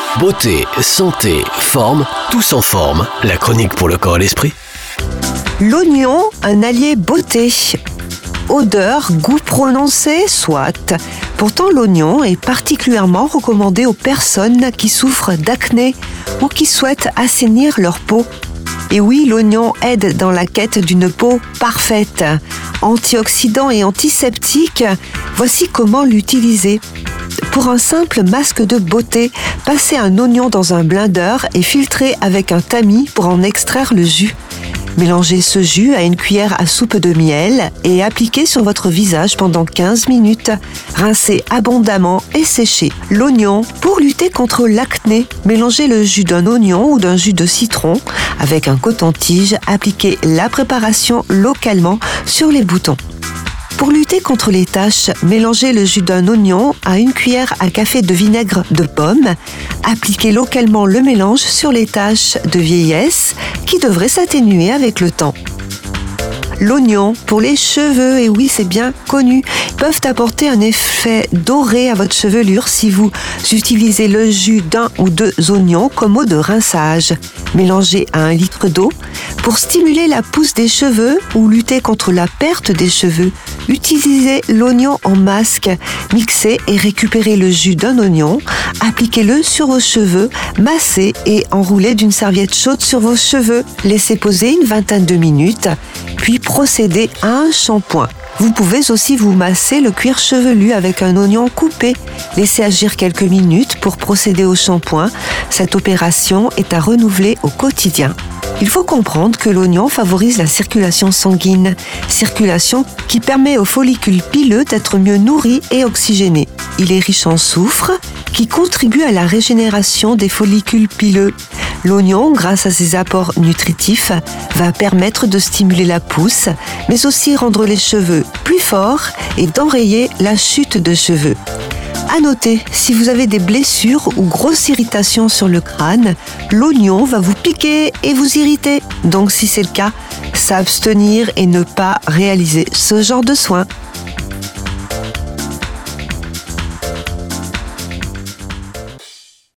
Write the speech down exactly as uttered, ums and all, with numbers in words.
Beauté, santé, forme, tous en forme. La chronique pour le corps et l'esprit. L'oignon, un allié beauté. Odeur, goût prononcé, soit. Pourtant, l'oignon est particulièrement recommandé aux personnes qui souffrent d'acné ou qui souhaitent assainir leur peau. Et oui, l'oignon aide dans la quête d'une peau parfaite. Antioxydant et antiseptique, voici comment l'utiliser. Pour un simple masque de beauté, passez un oignon dans un blender et filtrez avec un tamis pour en extraire le jus. Mélangez ce jus à une cuillère à soupe de miel et appliquez sur votre visage pendant quinze minutes. Rincez abondamment et séchez. L'oignon, pour lutter contre l'acné, mélangez le jus d'un oignon ou d'un jus de citron avec un coton-tige. Appliquez la préparation localement sur les boutons. Pour lutter contre les taches, mélangez le jus d'un oignon à une cuillère à café de vinaigre de pomme. Appliquez localement le mélange sur les taches de vieillesse qui devraient s'atténuer avec le temps. L'oignon, pour les cheveux, et oui c'est bien connu, peuvent apporter un effet doré à votre chevelure si vous utilisez le jus d'un ou deux oignons comme eau de rinçage. Mélangez à un litre d'eau. Pour stimuler la pousse des cheveux ou lutter contre la perte des cheveux, utilisez l'oignon en masque. Mixez et récupérez le jus d'un oignon. Appliquez-le sur vos cheveux, massez et enroulez d'une serviette chaude sur vos cheveux. Laissez poser une vingtaine de minutes, puis procédez à un shampoing. Vous pouvez aussi vous masser le cuir chevelu avec un oignon coupé. Laissez agir quelques minutes pour procéder au shampoing. Cette opération est à renouveler au quotidien. Il faut comprendre que l'oignon favorise la circulation sanguine, circulation qui permet aux follicules pileux d'être mieux nourris et oxygénés. Il est riche en soufre, qui contribue à la régénération des follicules pileux. L'oignon, grâce à ses apports nutritifs, va permettre de stimuler la pousse, mais aussi rendre les cheveux plus forts et d'enrayer la chute de cheveux. À noter, si vous avez des blessures ou grosses irritations sur le crâne, l'oignon va vous piquer et vous irriter. Donc si c'est le cas, s'abstenir et ne pas réaliser ce genre de soins.